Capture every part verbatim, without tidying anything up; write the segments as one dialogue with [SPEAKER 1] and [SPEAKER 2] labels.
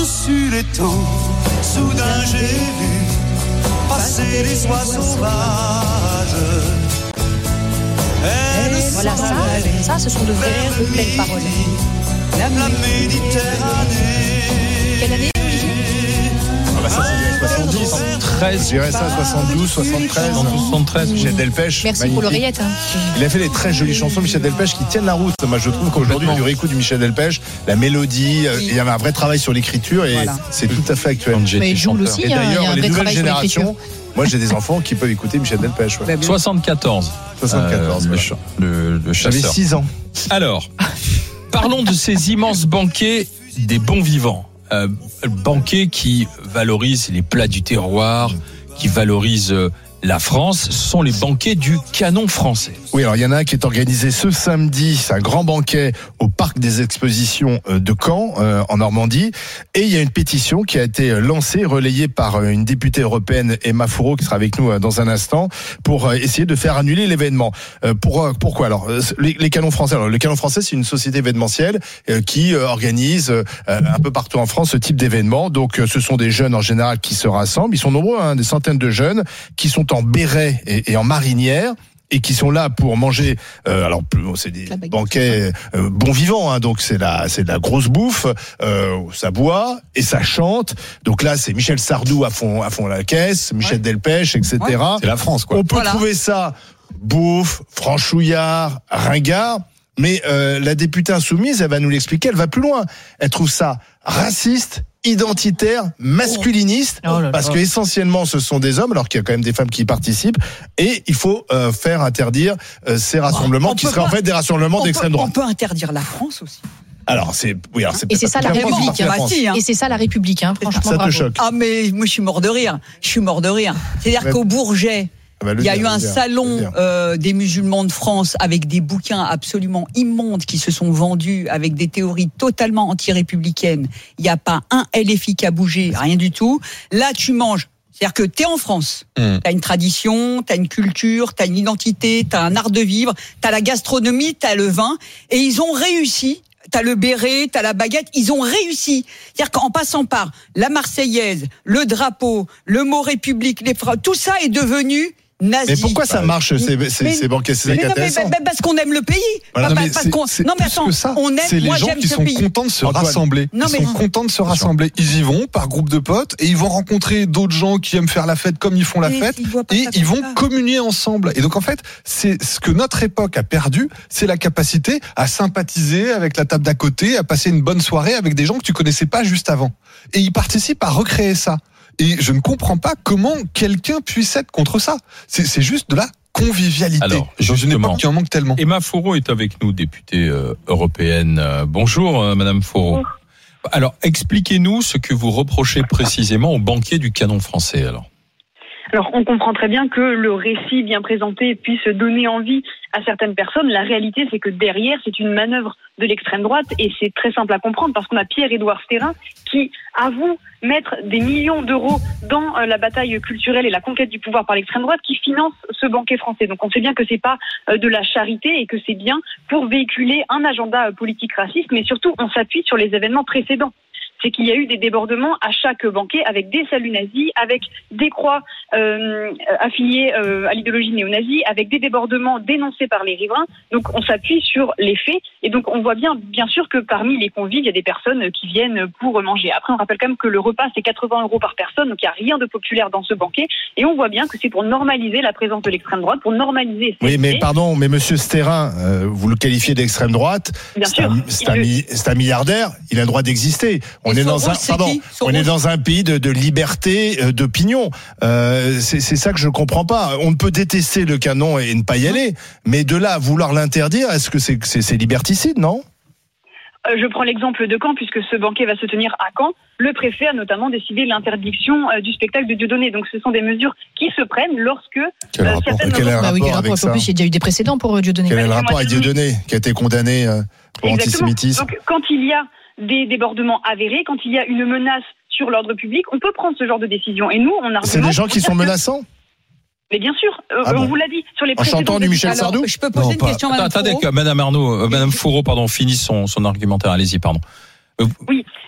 [SPEAKER 1] par-dessus les taux, soudain j'ai vu passer les oies sauvages.
[SPEAKER 2] Et voilà, ça, ça, ce sont de vraies, de belles paroles.
[SPEAKER 1] La Méditerranée.
[SPEAKER 2] Quelle année?
[SPEAKER 3] Ah bah ça c'est les soixante-dix, soixante-treize, je dirais ça, soixante-douze, soixante-treize.
[SPEAKER 4] soixante-treize,
[SPEAKER 3] Michel Delpech.
[SPEAKER 2] Merci
[SPEAKER 3] magnifique.
[SPEAKER 2] pour l'oreillette. Hein.
[SPEAKER 3] Il a fait des très jolies chansons, Michel Delpech, qui tiennent la route. Moi, je trouve qu'aujourd'hui, du réécoute du Michel Delpech, la mélodie, oui. Il y avait un vrai travail sur l'écriture et voilà. C'est tout à fait actuel.
[SPEAKER 2] Mais Jules aussi,
[SPEAKER 3] et d'ailleurs,
[SPEAKER 2] hein, il y a un
[SPEAKER 3] les
[SPEAKER 2] vrai
[SPEAKER 3] nouvelles
[SPEAKER 2] travail
[SPEAKER 3] générations,
[SPEAKER 2] sur l'écriture.
[SPEAKER 3] moi, j'ai des enfants qui peuvent écouter Michel Delpech. Ouais.
[SPEAKER 4] soixante-quatorze.
[SPEAKER 3] soixante-quatorze,
[SPEAKER 4] euh,
[SPEAKER 3] voilà.
[SPEAKER 4] le, le chasseur.
[SPEAKER 3] J'avais six ans.
[SPEAKER 4] Alors, parlons de ces immenses banquets des bons vivants. Euh, banquets qui valorisent les plats du terroir, qui valorisent la France, ce sont les banquets du Canon français.
[SPEAKER 3] Oui, alors il y en a un qui est organisé ce samedi, c'est un grand banquet au Parc des Expositions de Caen, euh, en Normandie, et il y a une pétition qui a été lancée, relayée par une députée européenne, Emma Fourreau, qui sera avec nous dans un instant, pour essayer de faire annuler l'événement. Euh, pour, pourquoi alors les, les Canons français, alors le Canon français, c'est une société événementielle euh, qui euh, organise euh, un peu partout en France ce type d'événement. Donc ce sont des jeunes en général qui se rassemblent, ils sont nombreux, hein, des centaines de jeunes, qui sont en béret et, et en marinière, et qui sont là pour manger. Euh, alors, c'est des banquets euh, bons vivants, hein, donc c'est la, c'est de la grosse bouffe. Euh, ça boit et ça chante. Donc là, c'est Michel Sardou à fond, à fond la caisse, Michel ouais. Delpech, et cetera. Ouais.
[SPEAKER 4] C'est la France, quoi.
[SPEAKER 3] On peut
[SPEAKER 2] voilà.
[SPEAKER 3] trouver ça bouffe, franchouillard, ringard. Mais euh, la députée insoumise, elle va nous l'expliquer. Elle va plus loin. Elle trouve ça raciste, identitaire, masculiniste, oh. Oh là là. Parce que essentiellement ce sont des hommes, alors qu'il y a quand même des femmes qui y participent, et il faut euh, faire interdire euh, ces rassemblements, oh, qui seraient pas, en fait des rassemblements d'extrême droite.
[SPEAKER 5] On peut interdire la France aussi.
[SPEAKER 3] Alors c'est oui, alors c'est
[SPEAKER 2] et c'est ça la République, hein. Hein. Et c'est ça la République, hein, franchement.
[SPEAKER 3] Ça te
[SPEAKER 2] bravo.
[SPEAKER 3] choque?
[SPEAKER 5] Ah mais moi je suis mort de rire, je suis mdire rire. C'est-à-dire ouais. qu'au Bourget, bah, il y a dire, eu un dire, salon euh, des musulmans de France avec des bouquins absolument immondes qui se sont vendus avec des théories totalement anti-républicaines. Il n'y a pas un L F I qui a bougé, rien du tout. Là, tu manges. C'est-à-dire que t'es en France, mmh. t'as une tradition, t'as une culture, t'as une identité, t'as un art de vivre, t'as la gastronomie, t'as le vin, et ils ont réussi. T'as le béret, t'as la baguette, ils ont réussi. C'est-à-dire qu'en passant par la Marseillaise, le drapeau, le mot République, les phrases, tout ça est devenu nazi.
[SPEAKER 3] Mais pourquoi ça marche ces, ces,
[SPEAKER 5] mais,
[SPEAKER 3] ces banquets? C'est
[SPEAKER 5] mais non, mais, mais, parce qu'on aime le pays.
[SPEAKER 3] Voilà,
[SPEAKER 5] pas,
[SPEAKER 3] non, mais
[SPEAKER 5] parce
[SPEAKER 3] c'est,
[SPEAKER 5] qu'on,
[SPEAKER 3] c'est
[SPEAKER 5] non mais attends,
[SPEAKER 6] ça.
[SPEAKER 5] on aime.
[SPEAKER 6] C'est les
[SPEAKER 5] moi,
[SPEAKER 6] gens
[SPEAKER 5] j'aime
[SPEAKER 6] qui
[SPEAKER 5] ce
[SPEAKER 6] sont
[SPEAKER 5] pays.
[SPEAKER 6] contents de se
[SPEAKER 3] Antoine.
[SPEAKER 6] rassembler.
[SPEAKER 5] Non,
[SPEAKER 6] ils
[SPEAKER 5] mais
[SPEAKER 6] sont contents de se rassembler. Ils y vont par groupe de potes et ils vont rencontrer d'autres gens qui aiment faire la fête comme ils font la
[SPEAKER 5] mais
[SPEAKER 6] fête
[SPEAKER 5] ils
[SPEAKER 6] et ils vont
[SPEAKER 5] ça.
[SPEAKER 6] communier ensemble. Et donc en fait, c'est ce que notre époque a perdu, c'est la capacité à sympathiser avec la table d'à côté, à passer une bonne soirée avec des gens que tu connaissais pas juste avant. Et ils participent à recréer ça. Et je ne comprends pas comment quelqu'un puisse être contre ça. C'est, c'est juste de la convivialité.
[SPEAKER 4] Alors,
[SPEAKER 6] dans une époque qui en manque tellement.
[SPEAKER 4] Emma Fourreau est avec nous, députée euh, européenne. Euh, bonjour, euh, Madame Fourreau. Bonjour. Alors, expliquez-nous ce que vous reprochez précisément au banquet du Canon français, alors.
[SPEAKER 7] Alors, on comprend très bien que le récit bien présenté puisse donner envie à certaines personnes. La réalité, c'est que derrière, c'est une manœuvre de l'extrême droite et c'est très simple à comprendre parce qu'on a Pierre-Édouard Stérin qui avoue mettre des millions d'euros dans la bataille culturelle et la conquête du pouvoir par l'extrême droite qui finance ce banquet français. Donc, on sait bien que c'est pas de la charité et que c'est bien pour véhiculer un agenda politique raciste, mais surtout, on s'appuie sur les événements précédents. C'est qu'il y a eu des débordements à chaque banquet avec des saluts nazis, avec des croix euh, affiliées euh, à l'idéologie néo-nazie, avec des débordements dénoncés par les riverains. Donc on s'appuie sur les faits et donc on voit bien, bien sûr que parmi les convives, il y a des personnes qui viennent pour manger. Après on rappelle quand même que le repas c'est quatre-vingts euros par personne, donc il n'y a rien de populaire dans ce banquet et on voit bien que c'est pour normaliser la présence de l'extrême droite, pour normaliser.
[SPEAKER 3] Oui,
[SPEAKER 7] ces
[SPEAKER 3] mais
[SPEAKER 7] faits.
[SPEAKER 3] Pardon, mais Monsieur Stérin, euh, vous le qualifiez d'extrême droite.
[SPEAKER 7] Bien
[SPEAKER 3] c'est
[SPEAKER 7] sûr.
[SPEAKER 3] Un, c'est, un,
[SPEAKER 7] le...
[SPEAKER 3] c'est un milliardaire, il a le droit d'exister. On
[SPEAKER 5] et
[SPEAKER 3] est dans un, pardon, on est dans un pays de, de liberté euh, d'opinion. Euh, c'est, c'est ça que je comprends pas. On peut détester le canon et ne pas y aller, mais de là à vouloir l'interdire, est-ce que c'est, c'est, c'est liberticide, non ?
[SPEAKER 7] euh, Je prends l'exemple de Caen, puisque ce banquet va se tenir à Caen. Le préfet a notamment décidé l'interdiction euh, du spectacle de Dieudonné. Donc ce sont des mesures qui se prennent lorsque
[SPEAKER 3] quel
[SPEAKER 7] euh,
[SPEAKER 3] rapport,
[SPEAKER 7] certaines...
[SPEAKER 3] quel est le
[SPEAKER 2] bah oui,
[SPEAKER 3] rapport avec
[SPEAKER 2] en
[SPEAKER 3] ça ?
[SPEAKER 2] plus, il y a déjà eu des précédents pour Dieudonné.
[SPEAKER 3] Quel est le rapport avec Dieudonné, qui a été condamné euh, pour
[SPEAKER 7] Exactement.
[SPEAKER 3] antisémitisme ?
[SPEAKER 7] Donc quand il y a des débordements avérés, quand il y a une menace sur l'ordre public, on peut prendre ce genre de décision. Et nous, on a...
[SPEAKER 3] C'est des gens qui sont menaçants ?
[SPEAKER 7] Mais bien sûr, euh,
[SPEAKER 3] Ah bon.
[SPEAKER 7] on vous l'a dit sur les
[SPEAKER 3] En chantant du Michel
[SPEAKER 5] Alors,
[SPEAKER 3] Sardou ?
[SPEAKER 5] je peux poser
[SPEAKER 4] Non,
[SPEAKER 5] une
[SPEAKER 4] pas.
[SPEAKER 5] question à Madame
[SPEAKER 4] Attendez
[SPEAKER 5] Fourreau
[SPEAKER 4] que Madame Arnaud, euh, Madame Fourreau, pardon, finisse son, son argumentaire. Allez-y, pardon.
[SPEAKER 7] Oui,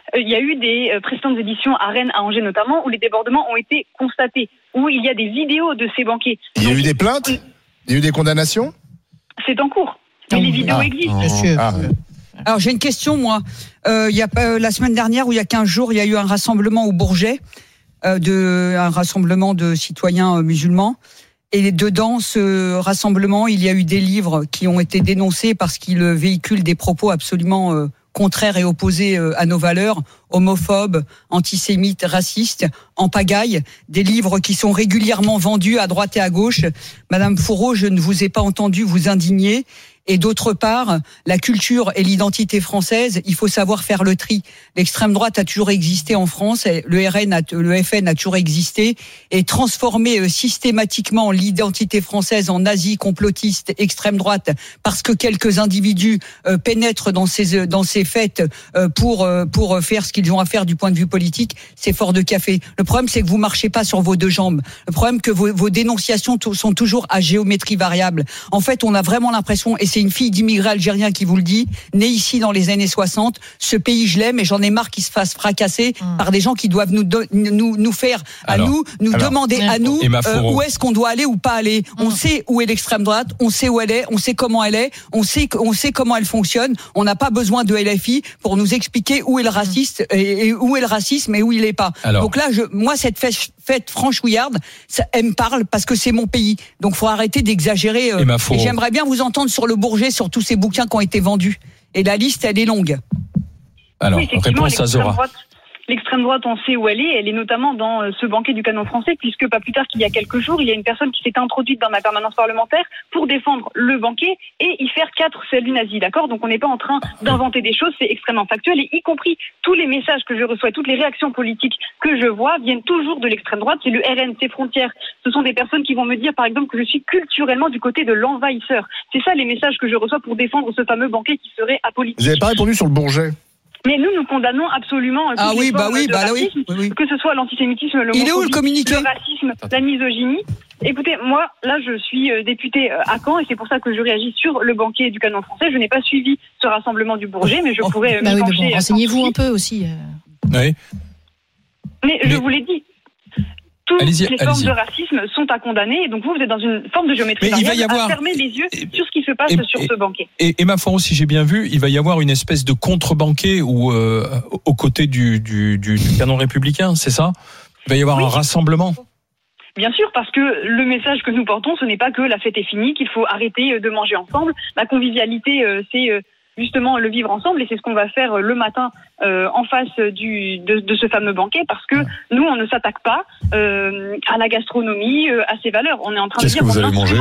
[SPEAKER 7] il y a eu des précédentes éditions à Rennes, à Angers notamment, où les débordements ont été constatés, où il y a des vidéos de ces banquiers.
[SPEAKER 3] Il y a Donc, eu des plaintes ? Il y a eu des condamnations ?
[SPEAKER 7] C'est en cours. Mais oh, les vidéos
[SPEAKER 3] ah,
[SPEAKER 7] existent.
[SPEAKER 3] Oh, ah.
[SPEAKER 5] Alors j'ai une question, moi. Euh, il y a euh, la semaine dernière ou il y a quinze jours, il y a eu un rassemblement au Bourget, euh, de, un rassemblement de citoyens euh, musulmans. Et dedans ce rassemblement, il y a eu des livres qui ont été dénoncés parce qu'ils véhiculent des propos absolument euh, contraires et opposés euh, à nos valeurs, homophobes, antisémites, racistes, en pagaille. Des livres qui sont régulièrement vendus à droite et à gauche. Madame Fourreau, je ne vous ai pas entendu vous indigner. Et d'autre part, la culture et l'identité française, il faut savoir faire le tri. L'extrême droite a toujours existé en France, le R N, a, le F N a toujours existé, et transformer systématiquement l'identité française en nazi, complotiste, extrême droite, parce que quelques individus euh, pénètrent dans ces dans ces fêtes euh, pour euh, pour faire ce qu'ils ont à faire du point de vue politique, c'est fort de café. Le problème, c'est que vous marchez pas sur vos deux jambes. Le problème, c'est que vos, vos dénonciations t- sont toujours à géométrie variable. En fait, on a vraiment l'impression, et c'est une fille d'immigrés algériens qui vous le dit, née ici dans les années soixante. Ce pays, je l'aime et j'en ai marre qu'il se fasse fracasser mmh. par des gens qui doivent nous do- nous nous faire à alors, nous nous alors, demander à nous euh, où est-ce qu'on doit aller ou pas aller. Mmh. On sait où est l'extrême droite, on sait où elle est, on sait comment elle est, on sait on sait comment elle fonctionne. On n'a pas besoin de L F I pour nous expliquer où est le raciste mmh. et, et où est le racisme et où il est pas. Alors, donc là, je, moi cette fête, fête franchouillarde, ça, elle me parle parce que c'est mon pays. Donc faut arrêter d'exagérer. Euh, et, et j'aimerais bien vous entendre sur le Bourget, sur tous ces bouquins qui ont été vendus. Et la liste, elle est longue.
[SPEAKER 4] Alors, oui, réponse à Zora.
[SPEAKER 7] Droite, l'extrême droite, on sait où elle est. Elle est notamment dans ce banquet du Canon français, puisque pas plus tard qu'il y a quelques jours, il y a une personne qui s'est introduite dans ma permanence parlementaire pour défendre le banquet et y faire quatre saluts nazis, d'accord ? Donc on n'est pas en train d'inventer des choses, c'est extrêmement factuel, et y compris tous les messages que je reçois, toutes les réactions politiques que je vois viennent toujours de l'extrême droite. C'est le R N, ses frontières. Ce sont des personnes qui vont me dire, par exemple, que je suis culturellement du côté de l'envahisseur. C'est ça les messages que je reçois pour défendre ce fameux banquet qui serait apolitique.
[SPEAKER 3] Vous n'avez pas répondu sur le Bourget ?
[SPEAKER 7] Mais nous, nous condamnons absolument toutes
[SPEAKER 5] ah oui,
[SPEAKER 7] les
[SPEAKER 5] bah
[SPEAKER 7] formes
[SPEAKER 5] oui,
[SPEAKER 7] de
[SPEAKER 5] bah
[SPEAKER 7] racisme,
[SPEAKER 5] oui, oui.
[SPEAKER 7] que ce soit l'antisémitisme, l'homophobie,
[SPEAKER 5] Il est où, le, communiqué
[SPEAKER 7] le racisme, la misogynie. Écoutez, moi, là, je suis députée à Caen et c'est pour ça que je réagis sur le banquet du Canon français. Je n'ai pas suivi ce rassemblement du Bourget, mais je
[SPEAKER 8] oh,
[SPEAKER 7] pourrais
[SPEAKER 8] bah
[SPEAKER 7] m'y
[SPEAKER 8] oui,
[SPEAKER 7] pencher.
[SPEAKER 8] Bon, renseignez-vous un peu aussi.
[SPEAKER 4] Oui.
[SPEAKER 7] Mais, mais je vous l'ai dit. Toutes
[SPEAKER 4] allez-y,
[SPEAKER 7] les
[SPEAKER 4] allez-y.
[SPEAKER 7] formes de racisme sont à condamner, et donc vous, vous êtes dans une forme de géométrie variable, y avoir... à fermer les yeux et... sur ce qui se passe
[SPEAKER 4] et...
[SPEAKER 7] sur
[SPEAKER 4] et...
[SPEAKER 7] ce banquet.
[SPEAKER 4] Et, et ma foi, si j'ai bien vu, il va y avoir une espèce de contre-banquet ou euh, aux côtés du, du, du, du canon républicain, c'est ça ? Il va y avoir oui. un rassemblement.
[SPEAKER 7] Bien sûr, parce que le message que nous portons, ce n'est pas que la fête est finie, qu'il faut arrêter de manger ensemble. La convivialité, c'est justement le vivre ensemble, et c'est ce qu'on va faire le matin euh, en face du, de, de ce fameux banquet, parce que nous, on ne s'attaque pas euh, à la gastronomie, euh, à ses valeurs. On est en train
[SPEAKER 6] Qu'est-ce
[SPEAKER 7] de dire
[SPEAKER 6] que vous
[SPEAKER 7] qu'on
[SPEAKER 6] allez manger ?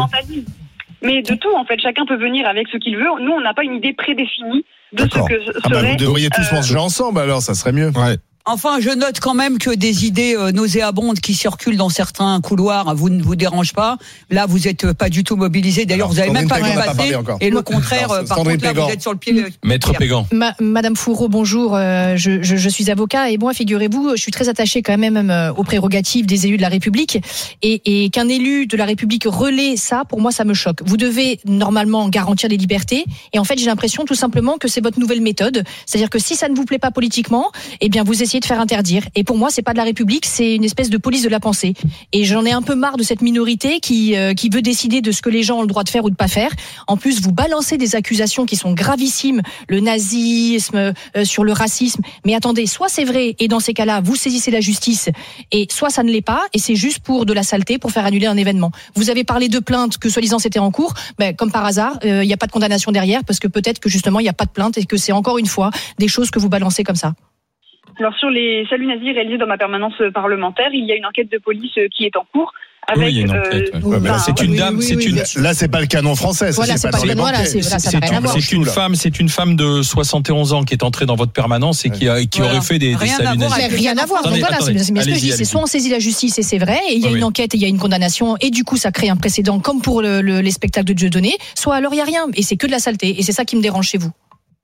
[SPEAKER 7] Mais de tout, en fait, chacun peut venir avec ce qu'il veut. Nous, on n'a pas une idée prédéfinie de
[SPEAKER 3] D'accord.
[SPEAKER 7] ce que serait...
[SPEAKER 3] Ah bah vous devriez tous
[SPEAKER 7] euh,
[SPEAKER 3] manger ensemble, alors ça serait mieux.
[SPEAKER 6] Ouais.
[SPEAKER 5] Enfin, je note quand même que des idées euh, nauséabondes qui circulent dans certains couloirs vous ne vous dérangent pas. Là, vous êtes pas du tout mobilisé. D'ailleurs,
[SPEAKER 3] Alors,
[SPEAKER 5] vous avez même pas
[SPEAKER 3] Pégan
[SPEAKER 5] vu passer.
[SPEAKER 3] Pas
[SPEAKER 5] et le contraire,
[SPEAKER 3] Alors,
[SPEAKER 5] par contre, là,
[SPEAKER 3] Pégan.
[SPEAKER 5] vous êtes sur le pied.
[SPEAKER 4] Maître Pégan.
[SPEAKER 8] Ma, Madame Fourreau, bonjour. Euh, je, je, je suis avocat et moi, figurez-vous, je suis très attachée quand même, même euh, aux prérogatives des élus de la République, et, et qu'un élu de la République relaie ça, pour moi, ça me choque. Vous devez normalement garantir les libertés, et en fait, j'ai l'impression tout simplement que c'est votre nouvelle méthode. C'est-à-dire que si ça ne vous plaît pas politiquement, eh bien, vous essayez de faire interdire. Et pour moi, c'est pas de la République, c'est une espèce de police de la pensée. Et j'en ai un peu marre de cette minorité qui euh, qui veut décider de ce que les gens ont le droit de faire ou de pas faire. En plus, vous balancez des accusations qui sont gravissimes, le nazisme, euh, sur le racisme. Mais attendez, soit c'est vrai, et dans ces cas-là, vous saisissez la justice, et soit ça ne l'est pas, et c'est juste pour de la saleté, pour faire annuler un événement. Vous avez parlé de plainte que soi-disant c'était en cours, ben comme par hasard, il euh, n'y a pas de condamnation derrière, parce que peut-être que justement il n'y a pas de plainte et que c'est encore une fois des choses que vous balancez comme ça.
[SPEAKER 7] Alors sur les saluts nazis réalisés dans ma permanence parlementaire, il y a une enquête de police qui est en cours. Avec,
[SPEAKER 4] oui, il y a une enquête.
[SPEAKER 7] Euh,
[SPEAKER 4] ouais, bah,
[SPEAKER 7] bah,
[SPEAKER 4] c'est une
[SPEAKER 8] oui,
[SPEAKER 4] dame,
[SPEAKER 8] oui,
[SPEAKER 4] c'est
[SPEAKER 8] oui,
[SPEAKER 4] une.
[SPEAKER 8] oui.
[SPEAKER 3] Là, c'est pas le canon français.
[SPEAKER 8] Voilà,
[SPEAKER 3] c'est
[SPEAKER 8] c'est
[SPEAKER 3] pas,
[SPEAKER 8] pas
[SPEAKER 3] dans
[SPEAKER 8] le
[SPEAKER 3] les
[SPEAKER 8] canon, là,
[SPEAKER 3] banquets.
[SPEAKER 8] c'est- là, ça
[SPEAKER 4] C'est
[SPEAKER 8] n'a rien à
[SPEAKER 4] une,
[SPEAKER 8] voir.
[SPEAKER 4] c'est une femme, c'est une femme de soixante et onze ans qui est entrée dans votre permanence et qui, a, qui
[SPEAKER 5] Voilà.
[SPEAKER 4] aurait fait des, des
[SPEAKER 5] Rien à
[SPEAKER 4] saluts
[SPEAKER 5] voir
[SPEAKER 4] nazis.
[SPEAKER 5] avec-
[SPEAKER 8] Mais rien à voir.
[SPEAKER 4] Attendez,
[SPEAKER 8] Donc voilà,
[SPEAKER 4] attendez,
[SPEAKER 8] c'est mais ce que je
[SPEAKER 4] allez-y,
[SPEAKER 8] dis, c'est
[SPEAKER 4] allez-y.
[SPEAKER 8] soit on saisit la justice et c'est vrai, et il y a
[SPEAKER 4] Oui,
[SPEAKER 8] une
[SPEAKER 4] oui.
[SPEAKER 8] enquête et il y a une condamnation, et du coup ça crée un précédent comme pour le, le- les spectacles de Dieudonné, soit alors il y a rien, et c'est que de la saleté, et c'est ça qui me dérange chez vous.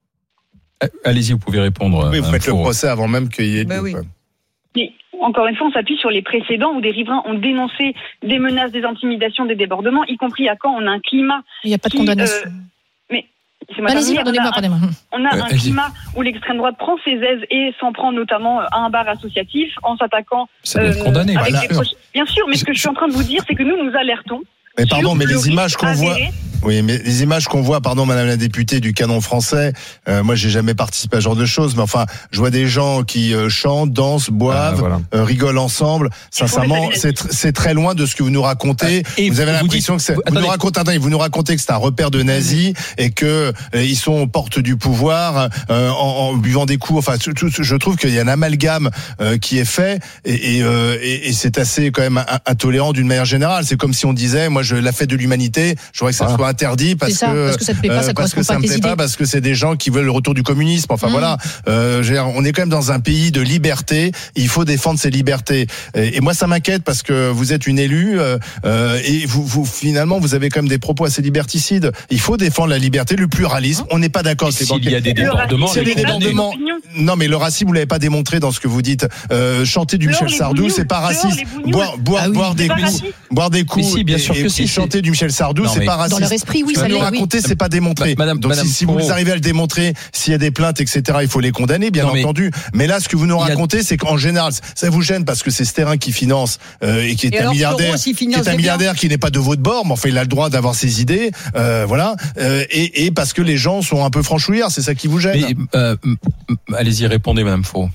[SPEAKER 4] Allez-y, vous pouvez répondre.
[SPEAKER 3] Oui, vous
[SPEAKER 4] euh,
[SPEAKER 3] faites le
[SPEAKER 4] pour-
[SPEAKER 3] procès avant même qu'il y ait
[SPEAKER 5] Bah
[SPEAKER 3] lieu,
[SPEAKER 5] oui.
[SPEAKER 3] quoi.
[SPEAKER 7] Mais encore une fois, on s'appuie sur les précédents où des riverains ont dénoncé des menaces, des intimidations, des débordements, y compris à Caen. On a un climat
[SPEAKER 8] Il n'y a pas de
[SPEAKER 7] qui,
[SPEAKER 8] condamnation.
[SPEAKER 7] euh, mais C'est moi
[SPEAKER 8] Allez-y, pardonnez-moi, pardonnez-moi.
[SPEAKER 7] On a
[SPEAKER 4] Ouais,
[SPEAKER 7] un
[SPEAKER 4] allez-y.
[SPEAKER 7] climat où l'extrême droite prend ses aises et s'en prend notamment à un bar associatif en s'attaquant.
[SPEAKER 4] Ça doit être condamné.
[SPEAKER 7] avec
[SPEAKER 3] Voilà.
[SPEAKER 7] des proches- Bien sûr, mais ce que je suis en train de vous dire, c'est que nous, nous alertons.
[SPEAKER 3] Mais pardon,
[SPEAKER 7] sur
[SPEAKER 3] mais
[SPEAKER 7] le
[SPEAKER 3] les
[SPEAKER 7] risque
[SPEAKER 3] images qu'on voit,
[SPEAKER 7] avéré.
[SPEAKER 3] oui, mais les images qu'on voit, pardon, Madame la députée, du canon français. Euh, moi, j'ai jamais participé à ce genre de choses, mais enfin, je vois des gens qui euh, chantent, dansent, boivent,
[SPEAKER 6] Ah, voilà.
[SPEAKER 3] euh, rigolent ensemble. Sincèrement,
[SPEAKER 7] les
[SPEAKER 3] c'est tr- c'est très loin de ce que vous nous racontez.
[SPEAKER 4] Et
[SPEAKER 3] vous avez
[SPEAKER 4] vous
[SPEAKER 3] l'impression
[SPEAKER 4] dites-
[SPEAKER 3] que c'est.
[SPEAKER 4] vous-
[SPEAKER 3] Vous nous
[SPEAKER 4] attendez.
[SPEAKER 3] racontez, attendez, vous nous racontez que c'est un repère de nazis et que euh, ils sont aux portes du pouvoir euh, en, en buvant des coups. Enfin, tout- tout- je trouve qu'il y a un amalgame euh, qui est fait et, et, euh, et, et c'est assez quand même in- intolérant d'une manière générale. C'est comme si on disait, moi, je la fête de l'humanité. Je voudrais que ça
[SPEAKER 6] Voilà.
[SPEAKER 3] soit interdit parce
[SPEAKER 8] C'est ça,
[SPEAKER 3] que
[SPEAKER 8] parce que ça te plaît pas, ça
[SPEAKER 3] parce que
[SPEAKER 8] correspond
[SPEAKER 3] ça
[SPEAKER 8] pas à
[SPEAKER 3] me
[SPEAKER 8] tes
[SPEAKER 3] plaît pas
[SPEAKER 8] idées.
[SPEAKER 3] parce que c'est des gens qui veulent le retour du communisme. Enfin
[SPEAKER 8] Mmh.
[SPEAKER 3] voilà, euh, je veux dire, on est quand même dans un pays de liberté. Il faut défendre ces libertés. Et, et moi, ça m'inquiète parce que vous êtes une élue euh, euh, et vous, vous finalement, vous avez quand même des propos assez liberticides. Il faut défendre la liberté, le pluralisme. On n'est pas d'accord avec les
[SPEAKER 4] S'il y a des
[SPEAKER 7] Le
[SPEAKER 4] débordements,
[SPEAKER 3] racisme,
[SPEAKER 4] les
[SPEAKER 3] c'est des
[SPEAKER 4] condamner.
[SPEAKER 3] débordements.
[SPEAKER 7] Opinion.
[SPEAKER 3] Non, mais le racisme, vous l'avez pas démontré dans ce que vous dites. Euh, chanter du
[SPEAKER 7] Dehors
[SPEAKER 3] Michel
[SPEAKER 7] les
[SPEAKER 3] Sardou,
[SPEAKER 7] bougnoules,
[SPEAKER 3] c'est pas
[SPEAKER 7] dehors
[SPEAKER 3] raciste.
[SPEAKER 7] les bougnoules.
[SPEAKER 3] Boire, boire,
[SPEAKER 8] Ah oui.
[SPEAKER 3] boire des
[SPEAKER 7] C'est pas
[SPEAKER 3] coups,
[SPEAKER 7] raciste.
[SPEAKER 3] boire des coups.
[SPEAKER 4] Mais si, bien
[SPEAKER 3] et,
[SPEAKER 4] sûr que
[SPEAKER 3] et-
[SPEAKER 4] si,
[SPEAKER 3] et
[SPEAKER 4] c'est-
[SPEAKER 3] chanter du Michel Sardou,
[SPEAKER 4] Non,
[SPEAKER 3] c'est
[SPEAKER 4] mais
[SPEAKER 3] pas
[SPEAKER 8] Dans
[SPEAKER 3] raciste.
[SPEAKER 8] leur esprit, oui,
[SPEAKER 3] Ce
[SPEAKER 8] ça
[SPEAKER 3] que vous
[SPEAKER 8] l'est,
[SPEAKER 3] nous
[SPEAKER 8] oui.
[SPEAKER 3] racontez, c'est pas démontré.
[SPEAKER 4] Madame-
[SPEAKER 3] Donc
[SPEAKER 4] Madame
[SPEAKER 3] si, si vous
[SPEAKER 4] Fourreau.
[SPEAKER 3] arrivez à le démontrer, s'il y a des plaintes, et cetera, il faut les condamner, bien
[SPEAKER 4] Non, mais-
[SPEAKER 3] entendu. Mais là, ce que vous nous
[SPEAKER 4] Il y a-
[SPEAKER 3] racontez, c'est qu'en général, ça vous gêne parce que c'est Sterrin qui finance euh, et qui est
[SPEAKER 5] Et
[SPEAKER 3] un
[SPEAKER 5] alors,
[SPEAKER 3] milliardaire,
[SPEAKER 5] Soros, il
[SPEAKER 3] qui
[SPEAKER 5] finance
[SPEAKER 3] est un
[SPEAKER 5] bien.
[SPEAKER 3] milliardaire qui n'est pas de votre bord, mais enfin, il a le droit d'avoir ses idées, euh, voilà. Euh, et, et parce que les gens sont un peu franchouillards, c'est ça qui vous gêne.
[SPEAKER 4] Mais, euh, m- m- allez-y, répondez, Madame Faux.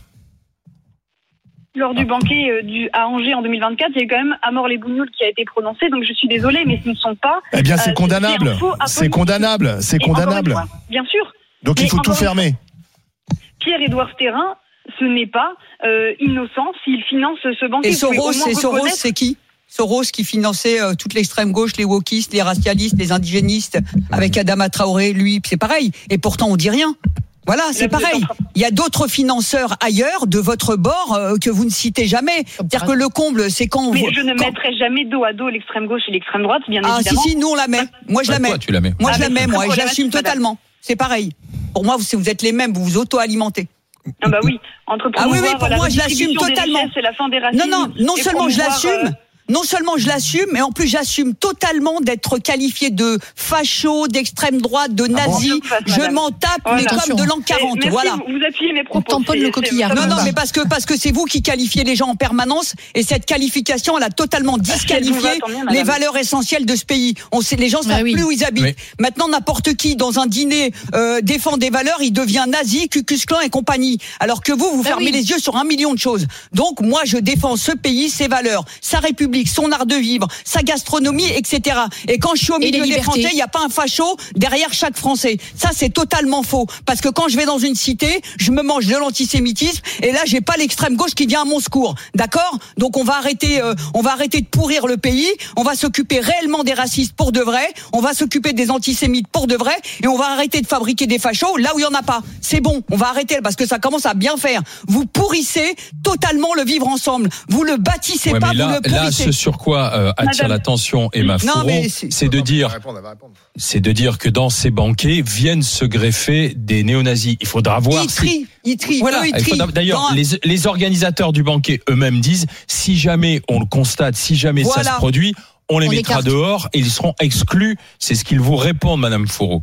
[SPEAKER 7] Lors du banquet euh, du, à Angers en deux mille vingt-quatre, il y a eu quand même à mort les bougnoules qui a été prononcé, donc je suis désolée, mais ce ne sont pas.
[SPEAKER 3] Eh bien,
[SPEAKER 7] euh,
[SPEAKER 3] c'est condamnable.
[SPEAKER 7] un faux
[SPEAKER 3] C'est
[SPEAKER 7] apologie.
[SPEAKER 3] condamnable. C'est
[SPEAKER 7] Et encore une
[SPEAKER 3] condamnable.
[SPEAKER 7] fois, bien sûr.
[SPEAKER 3] Donc il
[SPEAKER 7] Mais
[SPEAKER 3] faut tout
[SPEAKER 7] encore une
[SPEAKER 3] fermer.
[SPEAKER 7] Pierre-Édouard Stérin, ce n'est pas euh, innocent s'il finance ce banquet.
[SPEAKER 5] Et
[SPEAKER 7] Vous pouvez au
[SPEAKER 5] Soros,
[SPEAKER 7] moins
[SPEAKER 5] c'est Soros,
[SPEAKER 7] reconnaître-
[SPEAKER 5] c'est qui Soros qui finançait euh, toute l'extrême gauche, les wokistes, les racialistes, les indigénistes, avec Adama Traoré, lui, c'est pareil. Et pourtant, on dit rien. Voilà, c'est
[SPEAKER 7] vous êtes
[SPEAKER 5] pareil.
[SPEAKER 7] en train-
[SPEAKER 5] Il y a d'autres financeurs ailleurs de votre bord euh, que vous ne citez jamais. C'est-à-dire que le comble, c'est quand on
[SPEAKER 7] Mais
[SPEAKER 5] voit-
[SPEAKER 7] je ne
[SPEAKER 5] quand-
[SPEAKER 7] mettrai jamais dos à dos l'extrême gauche et l'extrême droite, bien
[SPEAKER 5] Ah si
[SPEAKER 7] évidemment.
[SPEAKER 5] si, nous on la met. Moi je la
[SPEAKER 4] Bah,
[SPEAKER 5] mets.
[SPEAKER 4] toi, tu la mets.
[SPEAKER 5] Moi
[SPEAKER 7] Ah,
[SPEAKER 5] je la
[SPEAKER 7] mais
[SPEAKER 5] mets,
[SPEAKER 7] c'est
[SPEAKER 5] moi,
[SPEAKER 7] très
[SPEAKER 5] et je l'assume
[SPEAKER 7] problématique,
[SPEAKER 5] totalement. C'est pareil. Pour moi, vous, vous êtes les mêmes, vous vous auto-alimentez.
[SPEAKER 7] Ah bah oui, entre
[SPEAKER 5] Ah oui, oui,
[SPEAKER 7] promouvoir
[SPEAKER 5] pour
[SPEAKER 7] la
[SPEAKER 5] moi, je l'assume
[SPEAKER 7] redistribution des
[SPEAKER 5] totalement.
[SPEAKER 7] richesses et la fin des racismes.
[SPEAKER 5] Non, non, non
[SPEAKER 7] et
[SPEAKER 5] seulement je
[SPEAKER 7] promouvoir,
[SPEAKER 5] l'assume,
[SPEAKER 7] euh,
[SPEAKER 5] non seulement je l'assume, mais en plus j'assume totalement d'être qualifié de facho, d'extrême droite, de nazi.
[SPEAKER 7] bon, je
[SPEAKER 5] je
[SPEAKER 7] madame.
[SPEAKER 5] m'en tape,
[SPEAKER 7] Voilà.
[SPEAKER 5] mais comme
[SPEAKER 8] Attention.
[SPEAKER 5] de l'an
[SPEAKER 7] et
[SPEAKER 5] quarante.
[SPEAKER 7] merci,
[SPEAKER 5] Voilà.
[SPEAKER 7] Vous, vous appuyez mes propos.
[SPEAKER 8] tamponne
[SPEAKER 7] c'est-
[SPEAKER 8] le
[SPEAKER 7] c'est-
[SPEAKER 8] coquillard.
[SPEAKER 5] Non, non,
[SPEAKER 8] Bah.
[SPEAKER 5] mais parce que parce que c'est vous qui qualifiez les gens en permanence et cette qualification, elle a totalement
[SPEAKER 7] vous va,
[SPEAKER 5] disqualifié
[SPEAKER 7] tant mieux, madame.
[SPEAKER 5] les valeurs essentielles de ce pays. On sait, les gens savent
[SPEAKER 8] Ah oui.
[SPEAKER 5] plus où ils habitent.
[SPEAKER 4] Mais-
[SPEAKER 5] Maintenant, n'importe qui dans un dîner euh, défend des valeurs, il devient nazi, Ku Klux Klan et compagnie. Alors que vous, vous
[SPEAKER 8] Ah
[SPEAKER 5] fermez
[SPEAKER 8] oui.
[SPEAKER 5] les yeux sur un million de choses. Donc moi, je défends ce pays, ses valeurs, sa république, son art de vivre, sa gastronomie, et cetera. Et quand je suis au
[SPEAKER 8] Et
[SPEAKER 5] milieu
[SPEAKER 8] les
[SPEAKER 5] des
[SPEAKER 8] libertés.
[SPEAKER 5] Français, il n'y a pas un facho derrière chaque Français. Ça, c'est totalement faux. Parce que quand je vais dans une cité, je me mange de l'antisémitisme et là, j'ai pas l'extrême gauche qui vient à mon secours. D'accord? Donc on va arrêter, euh, on va arrêter de pourrir le pays. On va s'occuper réellement des racistes pour de vrai. On va s'occuper des antisémites pour de vrai et on va arrêter de fabriquer des fachos là où il y en a pas. C'est bon. On va arrêter parce que ça commence à bien faire. Vous pourrissez totalement le vivre ensemble. Vous le bâtissez
[SPEAKER 4] Ouais,
[SPEAKER 5] pas,
[SPEAKER 4] mais là,
[SPEAKER 5] vous le
[SPEAKER 4] là,
[SPEAKER 5] pourrissez.
[SPEAKER 4] ce sur quoi euh, attire
[SPEAKER 7] Madame.
[SPEAKER 4] l'attention Emma
[SPEAKER 5] Non,
[SPEAKER 4] Fourreau,
[SPEAKER 5] mais c'est-
[SPEAKER 4] c'est de dire, c'est de dire que dans ces banquets viennent se greffer des néo-nazis. Il faudra voir.
[SPEAKER 5] Ils
[SPEAKER 4] si-
[SPEAKER 5] trient, ils trient.
[SPEAKER 4] Voilà.
[SPEAKER 5] Eux, ils
[SPEAKER 4] Il faudra-
[SPEAKER 5] trient.
[SPEAKER 4] D'ailleurs,
[SPEAKER 5] Dans-
[SPEAKER 4] les, les organisateurs du banquet eux-mêmes disent, si jamais on le constate, si jamais ça
[SPEAKER 5] Voilà.
[SPEAKER 4] se produit, on les
[SPEAKER 8] On
[SPEAKER 4] mettra
[SPEAKER 8] écarte.
[SPEAKER 4] dehors et ils seront exclus. C'est ce qu'ils vous répondent, Madame Fourreau.